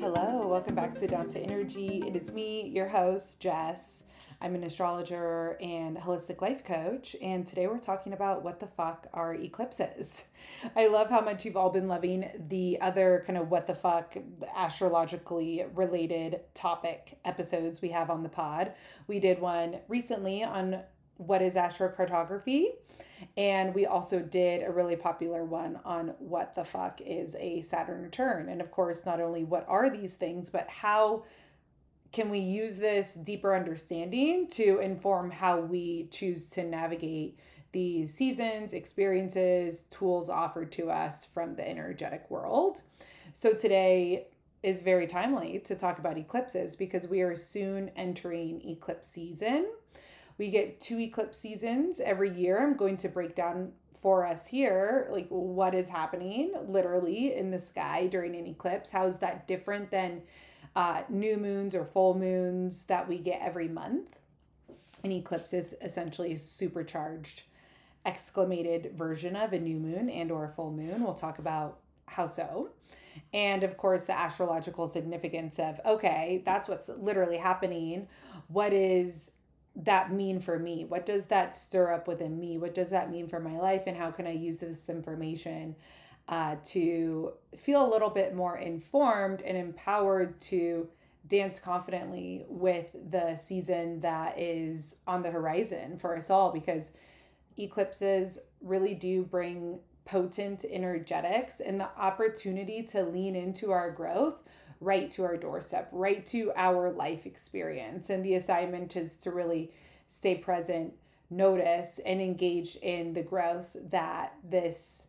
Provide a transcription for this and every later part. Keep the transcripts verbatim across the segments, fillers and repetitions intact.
Hello, welcome back to Down to Energy. It is me, your host, Jess. I'm an astrologer and holistic life coach, and today we're talking about what the fuck are eclipses. I love how much you've all been loving the other kind of what the fuck astrologically related topic episodes we have on the pod. We did one recently on what is astrocartography, and we also did a really popular one on what the fuck is a Saturn return. And of course, not only what are these things, but how can we use this deeper understanding to inform how we choose to navigate these seasons, experiences, tools offered to us from the energetic world. So today is very timely to talk about eclipses because we are soon entering eclipse season. We get two eclipse seasons every year. I'm going to break down for us here, like what is happening literally in the sky during an eclipse. How is that different than uh, new moons or full moons that we get every month? An eclipse is essentially a supercharged, exclamated version of a new moon and or a full moon. We'll talk about how so. And of course, the astrological significance of, okay, that's what's literally happening. What is that mean for me? What does that stir up within me? What does that mean for my life? And how can I use this information uh, to feel a little bit more informed and empowered to dance confidently with the season that is on the horizon for us all? Because eclipses really do bring potent energetics and the opportunity to lean into our growth right to our doorstep, right to our life experience. And the assignment is to really stay present, notice, and engage in the growth that this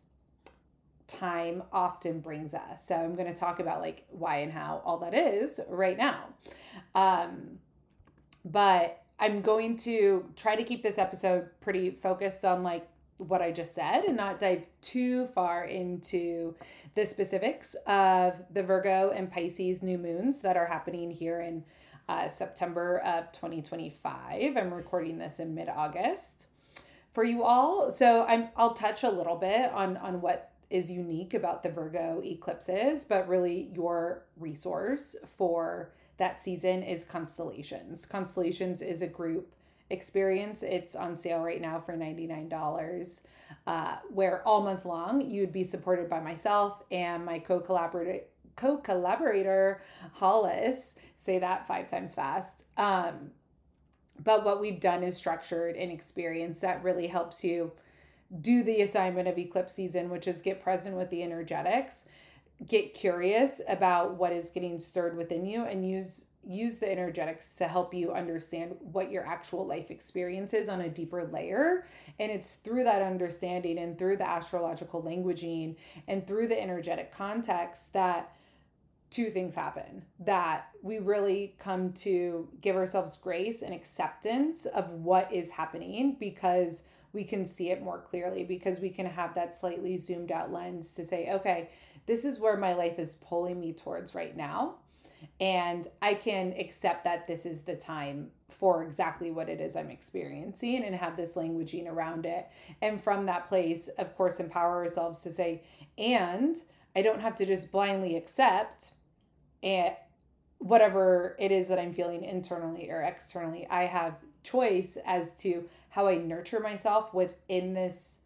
time often brings us. So I'm going to talk about like why and how all that is right now. Um, but I'm going to try to keep this episode pretty focused on like what I just said and not dive too far into the specifics of the Virgo and Pisces new moons that are happening here in uh, September of twenty twenty-five. I'm recording this in mid-August for you all. So I'm, I'll touch a little bit on, on what is unique about the Virgo eclipses, but really your resource for that season is Constellations. Constellations is a group experience. It's on sale right now for ninety-nine dollars, uh, where all month long you'd be supported by myself and my co-collaborator, co-collaborator Hollis. Say that five times fast. Um, but what we've done is structured an experience that really helps you do the assignment of eclipse season, which is get present with the energetics, get curious about what is getting stirred within you, and use use the energetics to help you understand what your actual life experience is on a deeper layer. And it's through that understanding and through the astrological languaging and through the energetic context that two things happen, that we really come to give ourselves grace and acceptance of what is happening because we can see it more clearly, because we can have that slightly zoomed out lens to say, okay, this is where my life is pulling me towards right now. And I can accept that this is the time for exactly what it is I'm experiencing and have this languaging around it. And from that place, of course, empower ourselves to say, and I don't have to just blindly accept it, whatever it is that I'm feeling internally or externally. I have choice as to how I nurture myself within this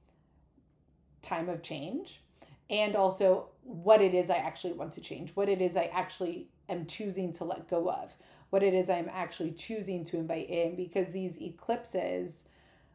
time of change, and also what it is I actually want to change, what it is I actually am choosing to let go of, what it is I'm actually choosing to invite in, because these eclipses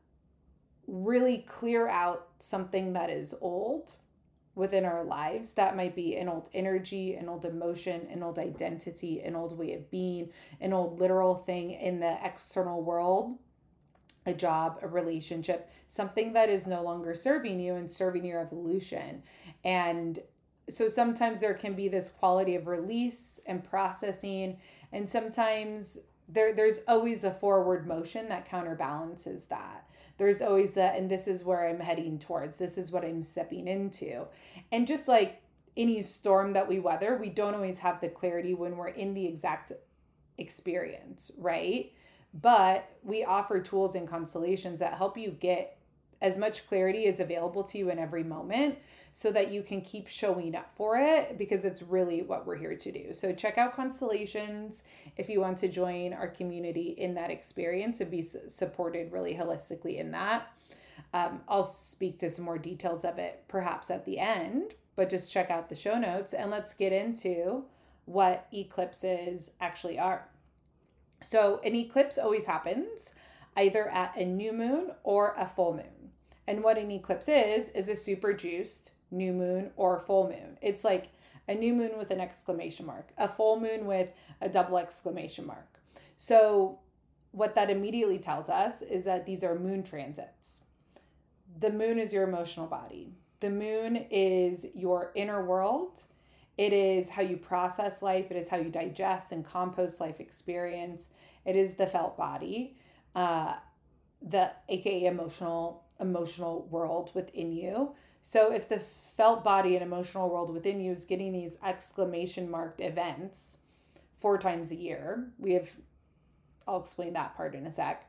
really clear out something that is old within our lives. That might be an old energy, an old emotion, an old identity, an old way of being, an old literal thing in the external world, a job, a relationship, something that is no longer serving you and serving your evolution. And so sometimes there can be this quality of release and processing, and sometimes there there's always a forward motion that counterbalances that. There's always that, and this is where I'm heading towards, this is what I'm stepping into. And just like any storm that we weather, we don't always have the clarity when we're in the exact experience, right? But we offer tools and constellations that help you get as much clarity as available to you in every moment so that you can keep showing up for it, because it's really what we're here to do. So check out Constellations if you want to join our community in that experience and be supported really holistically in that. Um, I'll speak to some more details of it perhaps at the end, but just check out the show notes and let's get into what eclipses actually are. So an eclipse always happens either at a new moon or a full moon. And what an eclipse is, is a super juiced new moon or full moon. It's like a new moon with an exclamation mark, a full moon with a double exclamation mark. So what that immediately tells us is that these are moon transits. The moon is your emotional body. The moon is your inner world. It is how you process life. It is how you digest and compost life experience. It is the felt body, uh, the A K A emotional, emotional world within you. So if the felt body and emotional world within you is getting these exclamation marked events four times a year, we have, I'll explain that part in a sec,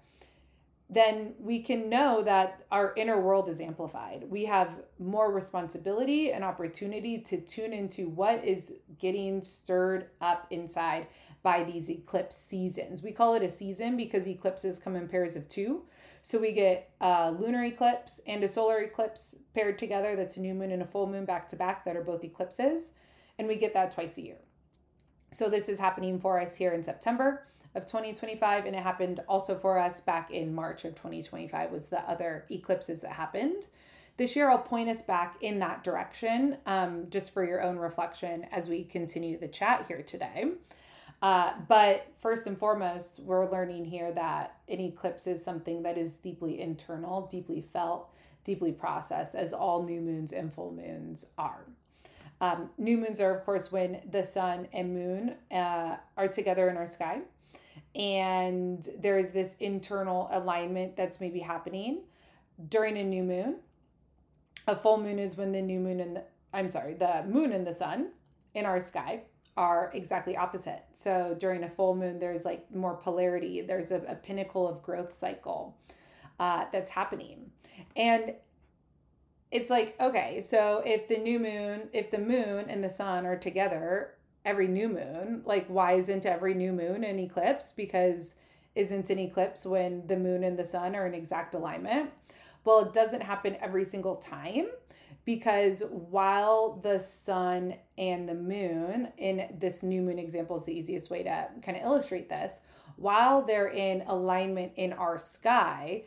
then we can know that our inner world is amplified. We have more responsibility and opportunity to tune into what is getting stirred up inside by these eclipse seasons. We call it a season because eclipses come in pairs of two. So we get a lunar eclipse and a solar eclipse paired together. That's a new moon and a full moon back to back that are both eclipses. And we get that twice a year. So this is happening for us here in September of twenty twenty-five, and it happened also for us back in March of twenty twenty-five was the other eclipses that happened. This year I'll point us back in that direction, um, just for your own reflection as we continue the chat here today. Uh, but first and foremost, we're learning here that an eclipse is something that is deeply internal, deeply felt, deeply processed, as all new moons and full moons are. Um, new moons are, of course, when the sun and moon uh, are together in our sky. And there is this internal alignment that's maybe happening during a new moon. A full moon is when the new moon and the, I'm sorry, the moon and the sun in our sky are exactly opposite. So during a full moon, there's like more polarity. There's a, a pinnacle of growth cycle uh, that's happening. And it's like, okay, so if the new moon, if the moon and the sun are together every new moon, like why isn't every new moon an eclipse? Because isn't an eclipse when the moon and the sun are in exact alignment? Well, it doesn't happen every single time, because while the sun and the moon, in this new moon example is the easiest way to kind of illustrate this, while they're in alignment in our sky,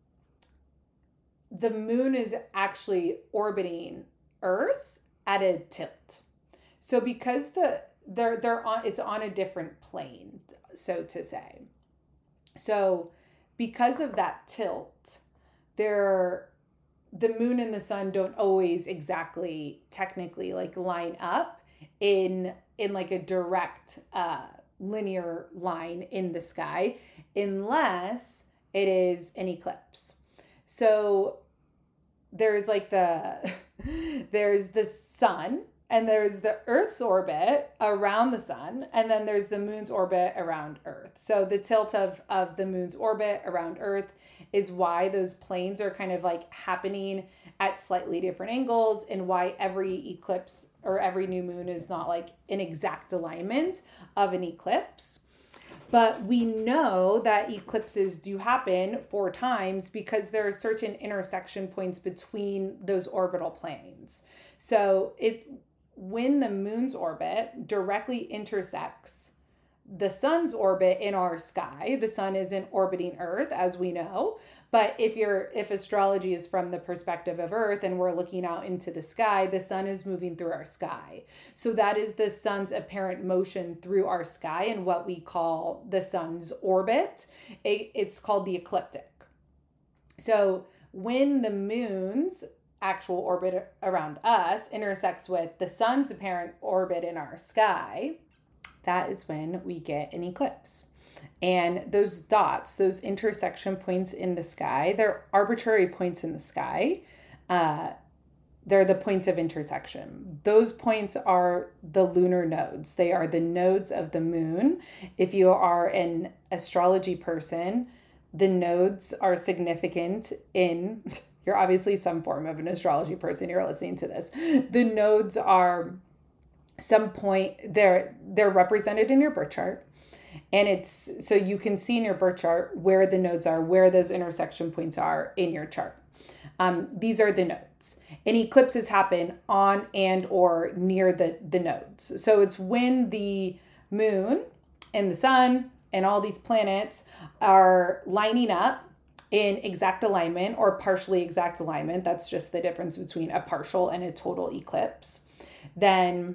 the moon is actually orbiting Earth at a tilt. So because the they're they're on it's on a different plane, so to say. So because of that tilt, they're the moon and the sun don't always exactly technically like line up in in like a direct uh linear line in the sky, unless it is an eclipse. So there's like the there's the sun, and there's the Earth's orbit around the sun, and then there's the moon's orbit around Earth. So the tilt of, of the moon's orbit around Earth is why those planes are kind of like happening at slightly different angles, and why every eclipse or every new moon is not like an exact alignment of an eclipse. But we know that eclipses do happen four times because there are certain intersection points between those orbital planes. So it when the moon's orbit directly intersects the sun's orbit in our sky, the sun isn't orbiting Earth, as we know. But if you're if astrology is from the perspective of Earth and we're looking out into the sky, the sun is moving through our sky. So that is the sun's apparent motion through our sky and what we call the sun's orbit. It, it's called the ecliptic. So when the moon's actual orbit around us intersects with the sun's apparent orbit in our sky, that is when we get an eclipse. And those dots, those intersection points in the sky, they're arbitrary points in the sky. Uh, they're the points of intersection. Those points are the lunar nodes. They are the nodes of the moon. If you are an astrology person, the nodes are significant in You're obviously some form of an astrology person. You're listening to this. The nodes are some point, they're they're represented in your birth chart. And it's so you can see in your birth chart where the nodes are, where those intersection points are in your chart. Um, these are the nodes. And eclipses happen on and or near the, the nodes. So it's when the moon and the sun and all these planets are lining up in exact alignment or partially exact alignment. That's just the difference between a partial and a total eclipse. Then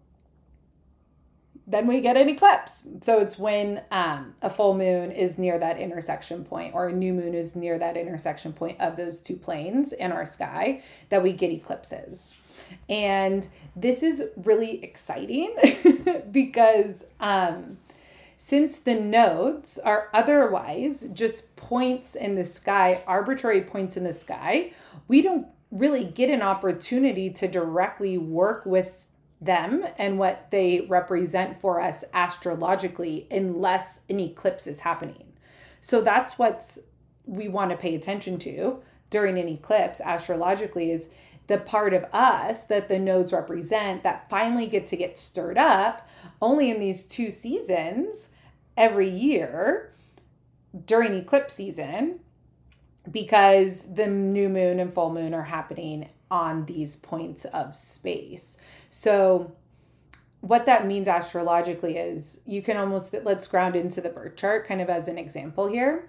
then we get an eclipse. So it's when um, a full moon is near that intersection point, or a new moon is near that intersection point of those two planes in our sky, that we get eclipses. And this is really exciting because um, since the nodes are otherwise just points in the sky, arbitrary points in the sky, we don't really get an opportunity to directly work with them and what they represent for us astrologically unless an eclipse is happening. So that's what we want to pay attention to during an eclipse astrologically, is the part of us that the nodes represent that finally get to get stirred up only in these two seasons every year during eclipse season, because the new moon and full moon are happening on these points of space. So what that means astrologically is you can almost, let's ground into the birth chart kind of as an example here.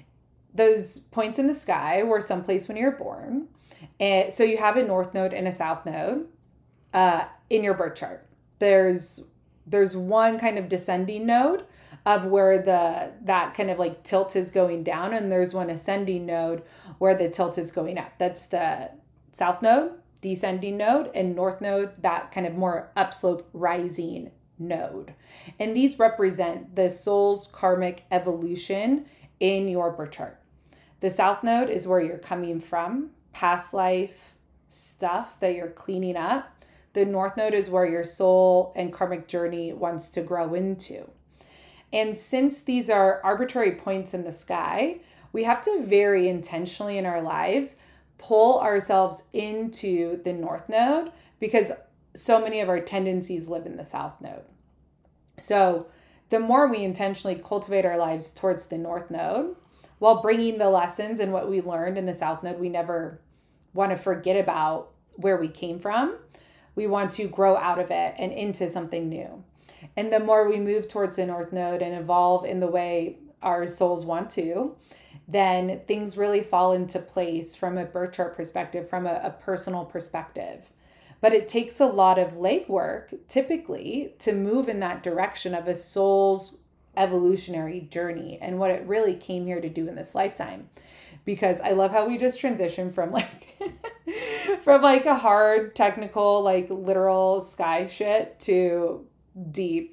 Those points in the sky were someplace when you were born. And so you have a north node and a south node uh, in your birth chart. There's there's one kind of descending node of where the that kind of like tilt is going down, and there's one ascending node where the tilt is going up. That's the south node, descending node, and north node, that kind of more upslope rising node. And these represent the soul's karmic evolution in your birth chart. The south node is where you're coming from, past life stuff that you're cleaning up. The north node is where your soul and karmic journey wants to grow into. And since these are arbitrary points in the sky, we have to very intentionally in our lives pull ourselves into the north node, because so many of our tendencies live in the south node. So the more we intentionally cultivate our lives towards the north node, while bringing the lessons and what we learned in the south node, we never want to forget about where we came from. We want to grow out of it and into something new. And the more we move towards the north node and evolve in the way our souls want to, then things really fall into place from a birth chart perspective, from a, a personal perspective. But it takes a lot of legwork, typically, to move in that direction of a soul's evolutionary journey and what it really came here to do in this lifetime. Because I love how we just transitioned from like from like a hard, technical, like literal sky shit to deep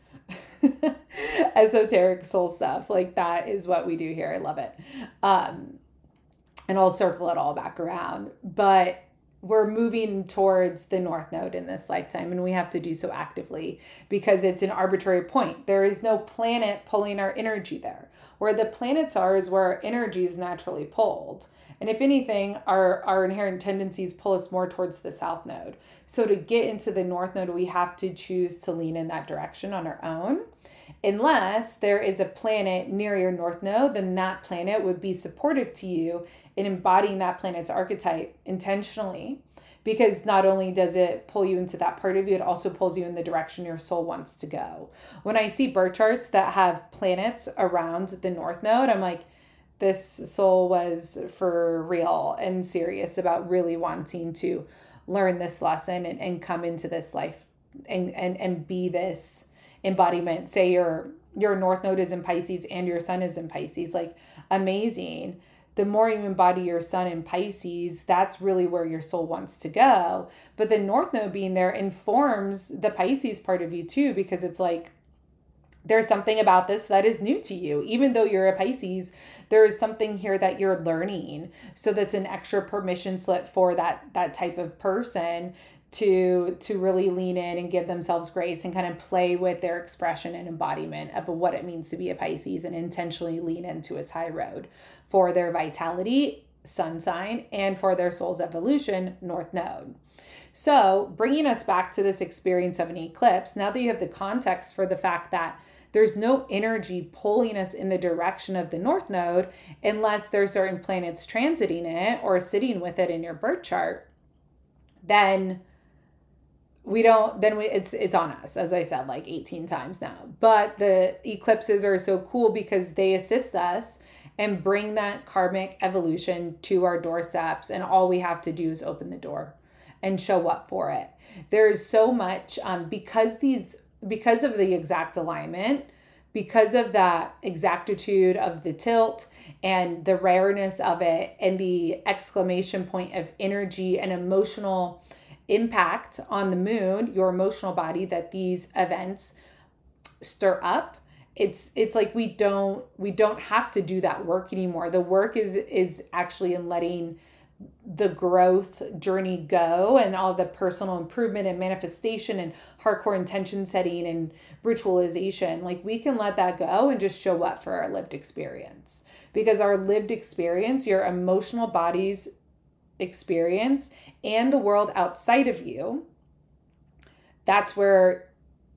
esoteric soul stuff. Like that is what we do here. I love it. Um, and I'll circle it all back around. But we're moving towards the north node in this lifetime, and we have to do so actively because it's an arbitrary point. There is no planet pulling our energy there. Where the planets are is where our energy is naturally pulled. And if anything, our, our inherent tendencies pull us more towards the south node. So to get into the north node, we have to choose to lean in that direction on our own. Unless there is a planet near your north node, then that planet would be supportive to you in embodying that planet's archetype intentionally. Because not only does it pull you into that part of you, it also pulls you in the direction your soul wants to go. When I see birth charts that have planets around the north node, I'm like, this soul was for real and serious about really wanting to learn this lesson and, and come into this life and, and, and be this embodiment. Say your your north node is in Pisces and your sun is in Pisces, like amazing. The more you embody your sun in Pisces, that's really where your soul wants to go. But the north node being there informs the Pisces part of you too, because it's like, there's something about this that is new to you. Even though you're a Pisces, there is something here that you're learning. So that's an extra permission slip for that, that type of person to, to really lean in and give themselves grace and kind of play with their expression and embodiment of what it means to be a Pisces and intentionally lean into its high road for their vitality sun sign, and for their soul's evolution, North Node. So bringing us back to this experience of an eclipse, now that you have the context for the fact that there's no energy pulling us in the direction of the North Node unless there's certain planets transiting it or sitting with it in your birth chart, then we don't, then we, it's, it's on us, as I said, like eighteen times now. But the eclipses are so cool because they assist us and bring that karmic evolution to our doorsteps. And all we have to do is open the door and show up for it. There's so much, um, because these, because of the exact alignment, because of that exactitude of the tilt and the rareness of it and the exclamation point of energy and emotional impact on the moon, your emotional body, that these events stir up. It's it's like we don't we don't have to do that work anymore. The work is is actually in letting the growth journey go, and all the personal improvement and manifestation and hardcore intention setting and ritualization. Like, we can let that go and just show up for our lived experience, because our lived experience, your emotional body's experience, and the world outside of you, that's where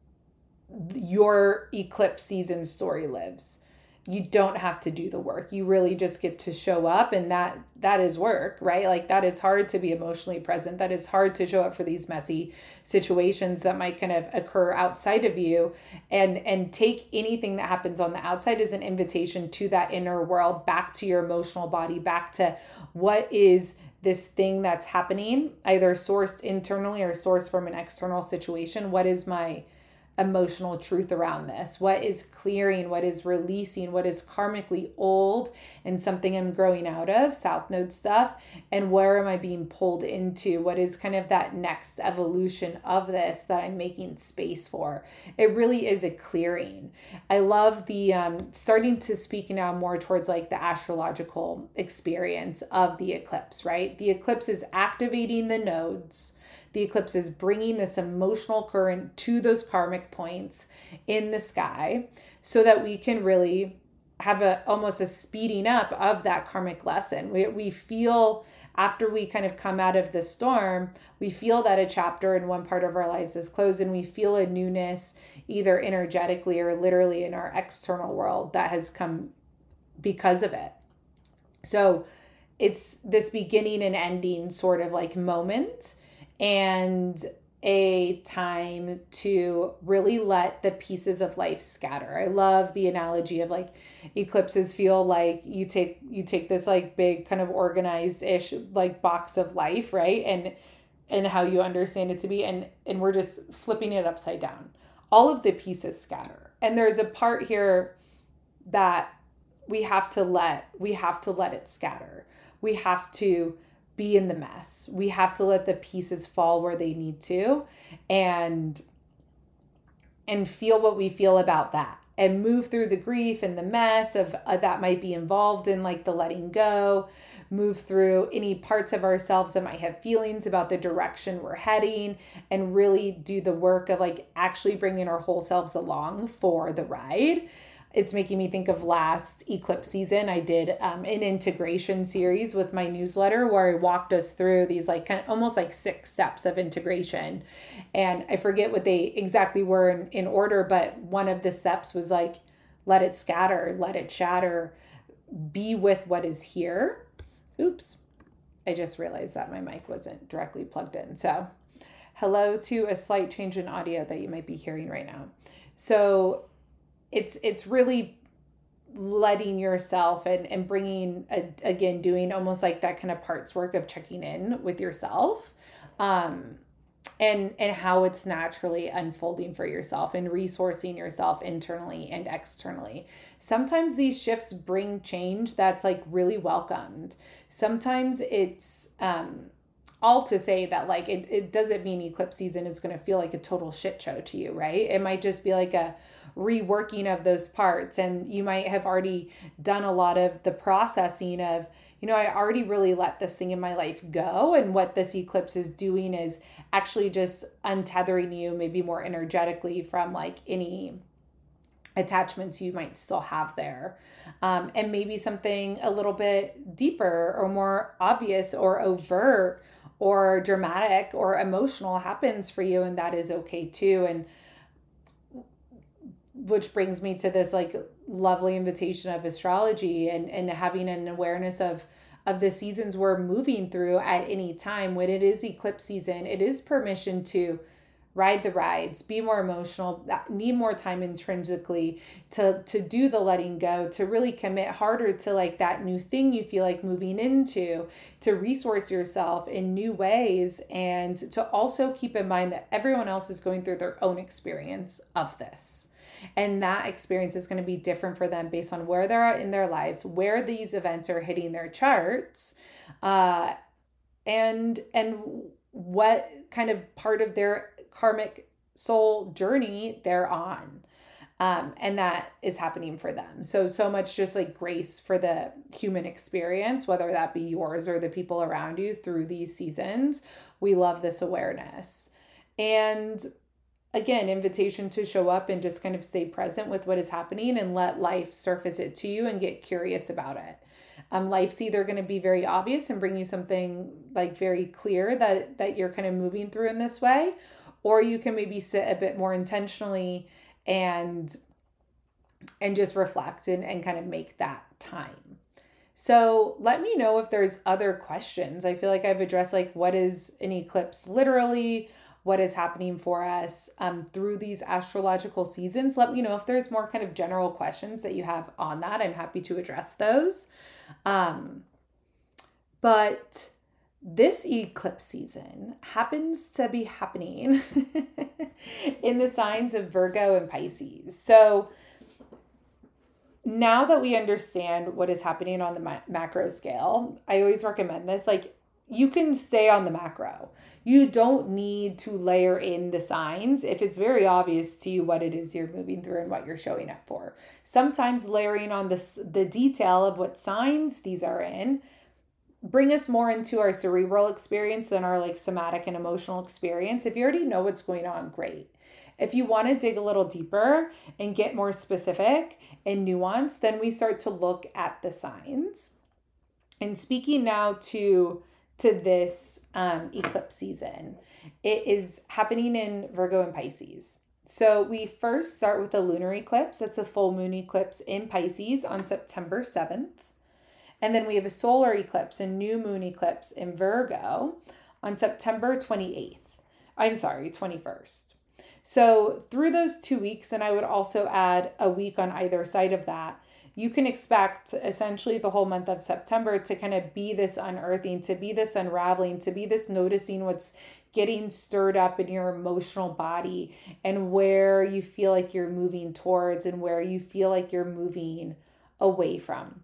your eclipse season story lives. You don't have to do the work. You really just get to show up, and that that is work, right? Like, that is hard to be emotionally present. That is hard to show up for these messy situations that might kind of occur outside of you, and and take anything that happens on the outside as an invitation to that inner world, back to your emotional body, back to what is this thing that's happening, either sourced internally or sourced from an external situation. What is my emotional truth around this? What is clearing? What is releasing? What is karmically old and something I'm growing out of, South Node stuff? And where am I being pulled into? What is kind of that next evolution of this that I'm making space for? It really is a clearing. I love the um, starting to speak now more towards like the astrological experience of the eclipse, right? The eclipse is activating the nodes. The eclipse is bringing this emotional current to those karmic points in the sky so that we can really have a almost a speeding up of that karmic lesson. We, we feel, after we kind of come out of the storm, we feel that a chapter in one part of our lives is closed, and we feel a newness, either energetically or literally in our external world, that has come because of it. So it's this beginning and ending sort of like moment, and a time to really let the pieces of life scatter. I love the analogy of like eclipses feel like you take you take this like big kind of organized-ish like box of life, right? And and how you understand it to be, and and we're just flipping it upside down. All of the pieces scatter. And there's a part here that we have to let we have to let it scatter. We have to be in the mess. We have to let the pieces fall where they need to, and and feel what we feel about that, and move through the grief and the mess of uh, that might be involved in like the letting go, move through any parts of ourselves that might have feelings about the direction we're heading, and really do the work of like actually bringing our whole selves along for the ride. It's making me think of last eclipse season. I did um, an integration series with my newsletter where I walked us through these like kind of almost like six steps of integration. And I forget what they exactly were in, in order, but one of the steps was like, let it scatter, let it shatter, be with what is here. Oops. I just realized that my mic wasn't directly plugged in. So hello to a slight change in audio that you might be hearing right now. So It's it's really letting yourself and, and bringing, a, again, doing almost like that kind of parts work of checking in with yourself, um, and and how it's naturally unfolding for yourself, and resourcing yourself internally and externally. Sometimes these shifts bring change that's like really welcomed. Sometimes it's um, all to say that like it, it doesn't mean eclipse season is going to feel like a total shit show to you, right? It might just be like a reworking of those parts, and you might have already done a lot of the processing of, you know, I already really let this thing in my life go, and what this eclipse is doing is actually just untethering you maybe more energetically from like any attachments you might still have there. Um, and maybe something a little bit deeper or more obvious or overt or dramatic or emotional happens for you, and that is okay too. And which brings me to this like lovely invitation of astrology and, and having an awareness of of the seasons we're moving through at any time. When it is eclipse season, it is permission to ride the rides, be more emotional, need more time intrinsically to to do the letting go, to really commit harder to like that new thing you feel like moving into, to resource yourself in new ways, and to also keep in mind that everyone else is going through their own experience of this. And that experience is going to be different for them based on where they're at in their lives, where these events are hitting their charts, uh, and and what kind of part of their karmic soul journey they're on. Um, and that is happening for them. So, so much just like grace for the human experience, whether that be yours or the people around you through these seasons. We love this awareness. And again, invitation to show up and just kind of stay present with what is happening and let life surface it to you and get curious about it. Um, life's either going to be very obvious and bring you something like very clear that, that you're kind of moving through in this way, or you can maybe sit a bit more intentionally and, and just reflect and, and kind of make that time. So let me know if there's other questions. I feel like I've addressed like what is an eclipse literally, what is happening for us um, through these astrological seasons. Let me know if there's more kind of general questions that you have on that. I'm happy to address those. Um, but this eclipse season happens to be happening in the signs of Virgo and Pisces. So now that we understand what is happening on the ma- macro scale, I always recommend this. Like, you can stay on the macro. You don't need to layer in the signs if it's very obvious to you what it is you're moving through and what you're showing up for. Sometimes layering on this, the detail of what signs these are in, bring us more into our cerebral experience than our like somatic and emotional experience. If you already know what's going on, great. If you want to dig a little deeper and get more specific and nuanced, then we start to look at the signs. And speaking now to to this um, eclipse season, it is happening in Virgo and Pisces. So we first start with a lunar eclipse. That's a full moon eclipse in Pisces on September seventh. And then we have a solar eclipse, a new moon eclipse in Virgo on September twenty-eighth. I'm sorry, twenty-first. So through those two weeks, and I would also add a week on either side of that, you can expect essentially the whole month of September to kind of be this unearthing, to be this unraveling, to be this noticing what's getting stirred up in your emotional body and where you feel like you're moving towards and where you feel like you're moving away from,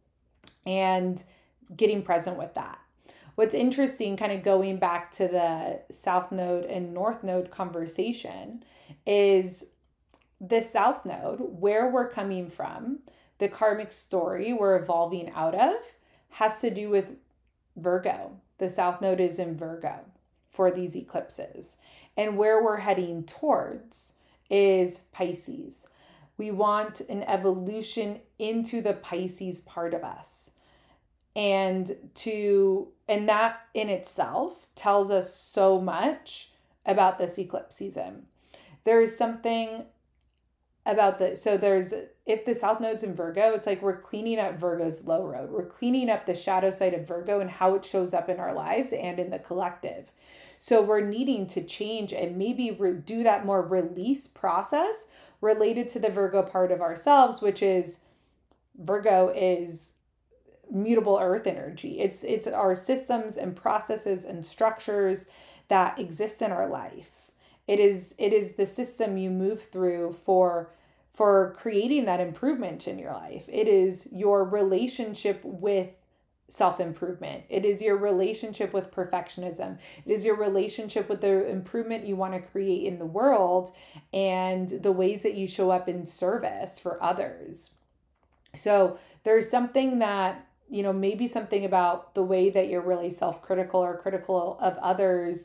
and getting present with that. What's interesting, kind of going back to the South Node and North Node conversation, is the South Node, where we're coming from, the karmic story we're evolving out of, has to do with Virgo. The South Node is in Virgo for these eclipses. And where we're heading towards is Pisces. We want an evolution into the Pisces part of us. And to and that in itself tells us so much about this eclipse season. There is something about the, so there's, if the South Node's in Virgo, it's like we're cleaning up Virgo's low road. We're cleaning up the shadow side of Virgo and how it shows up in our lives and in the collective. So we're needing to change and maybe re- do that more release process related to the Virgo part of ourselves, which is Virgo is mutable earth energy. It's it's our systems and processes and structures that exist in our life. It is it is the system you move through for for creating that improvement in your life. It is your relationship with self-improvement. It is your relationship with perfectionism. It is your relationship with the improvement you want to create in the world and the ways that you show up in service for others. So there's something that, you know, maybe something about the way that you're really self-critical or critical of others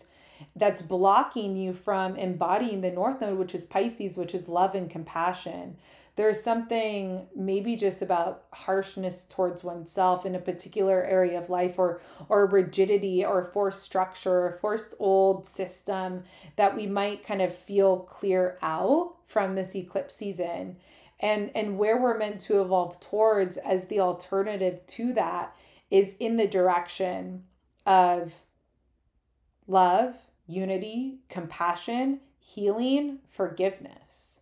that's blocking you from embodying the North Node, which is Pisces, which is love and compassion. There's something maybe just about harshness towards oneself in a particular area of life, or or rigidity or forced structure or forced old system that we might kind of feel clear out from this eclipse season. And and where we're meant to evolve towards as the alternative to that is in the direction of love, unity, compassion, healing, forgiveness.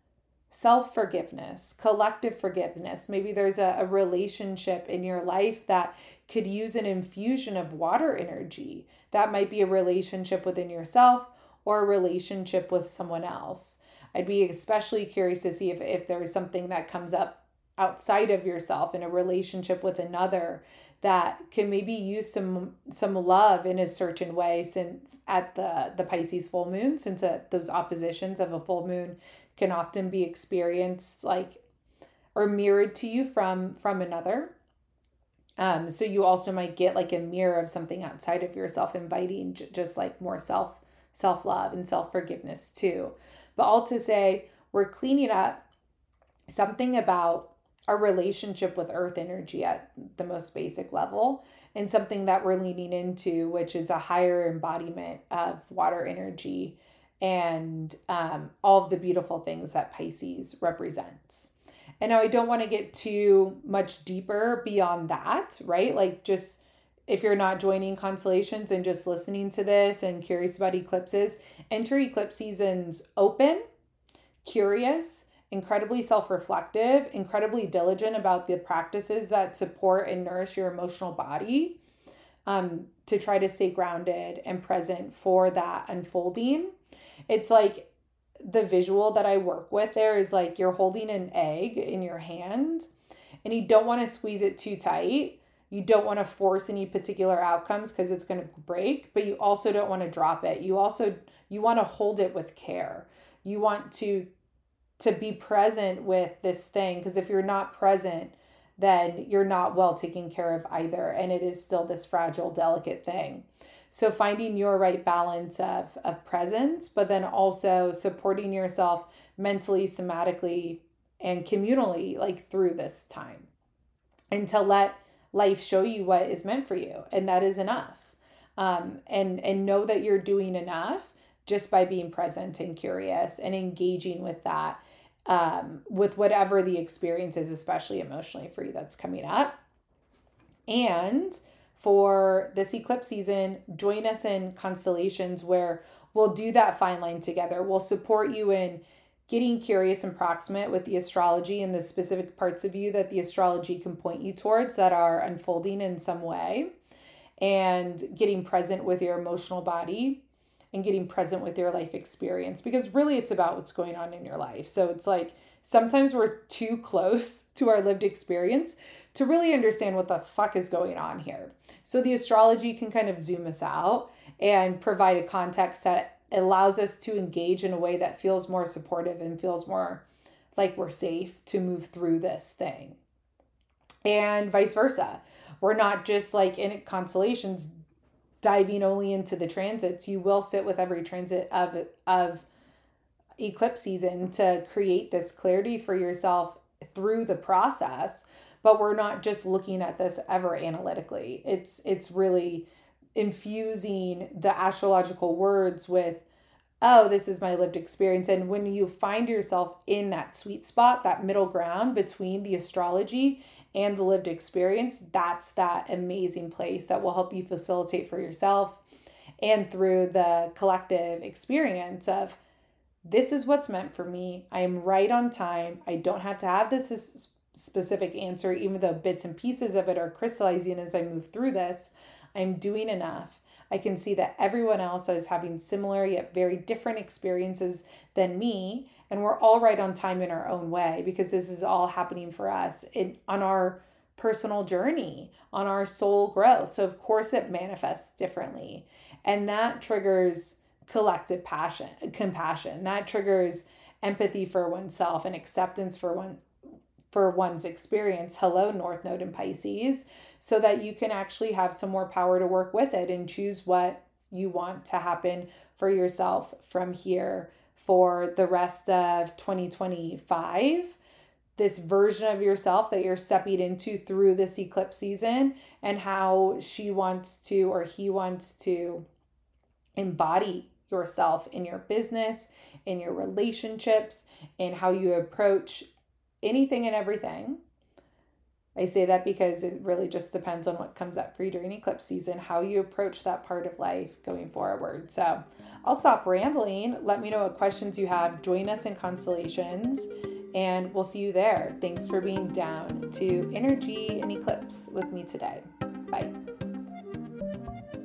Self-forgiveness, collective forgiveness. Maybe there's a, a relationship in your life that could use an infusion of water energy. That might be a relationship within yourself or a relationship with someone else. I'd be especially curious to see if, if there's something that comes up outside of yourself in a relationship with another that can maybe use some some love in a certain way, since at the, the Pisces full moon, since uh, those oppositions of a full moon can often be experienced like or mirrored to you from from another. Um, so you also might get like a mirror of something outside of yourself, inviting j- just like more self self-love and self-forgiveness too. But all to say, we're cleaning up something about our relationship with earth energy at the most basic level, and something that we're leaning into, which is a higher embodiment of water energy and um, all of the beautiful things that Pisces represents. And now I don't want to get too much deeper beyond that, right? Like, just if you're not joining constellations and just listening to this and curious about eclipses, enter eclipse seasons open, curious, incredibly self-reflective, incredibly diligent about the practices that support and nourish your emotional body, um, to try to stay grounded and present for that unfolding. It's like the visual that I work with there is like you're holding an egg in your hand and you don't want to squeeze it too tight. You don't want to force any particular outcomes because it's going to break, but you also don't want to drop it. You also, you want to hold it with care. You want to to be present with this thing, because if you're not present, then you're not well taken care of either, and it is still this fragile, delicate thing. So finding your right balance of, of presence, but then also supporting yourself mentally, somatically, and communally, like through this time, and to let life show you what is meant for you, and that is enough. Um, and and know that you're doing enough just by being present and curious and engaging with that, um, with whatever the experience is, especially emotionally for you, that's coming up. And for this eclipse season, join us in constellations where we'll do that fine line together. We'll support you in getting curious and proximate with the astrology and the specific parts of you that the astrology can point you towards that are unfolding in some way, and getting present with your emotional body and getting present with your life experience, because really it's about what's going on in your life. So it's like sometimes we're too close to our lived experience to really understand what the fuck is going on here. So the astrology can kind of zoom us out and provide a context that allows us to engage in a way that feels more supportive and feels more like we're safe to move through this thing. And vice versa. We're not just like in constellations diving only into the transits. You will sit with every transit of of eclipse season to create this clarity for yourself through the process. But we're not just looking at this ever analytically. It's it's really infusing the astrological words with, oh, this is my lived experience. And when you find yourself in that sweet spot, that middle ground between the astrology and the lived experience, that's that amazing place that will help you facilitate for yourself and through the collective experience of, this is what's meant for me. I am right on time. I don't have to have this specific answer, even though bits and pieces of it are crystallizing as I move through this. I'm doing enough. I can see that everyone else is having similar yet very different experiences than me, and we're all right on time in our own way, because this is all happening for us in, on our personal journey, on our soul growth. So of course it manifests differently, and that triggers collective passion, compassion. That triggers empathy for oneself and acceptance for one for one's experience. Hello, North Node in Pisces, so that you can actually have some more power to work with it and choose what you want to happen for yourself from here for the rest of twenty twenty-five. This version of yourself that you're stepping into through this eclipse season, and how she wants to, or he wants to, embody yourself in your business, in your relationships, in how you approach anything and everything. I say that because it really just depends on what comes up for you during eclipse season, how you approach that part of life going forward. So I'll stop rambling. Let me know what questions you have. Join us in Constellations, and we'll see you there. Thanks for being down to energy and eclipse with me today. Bye.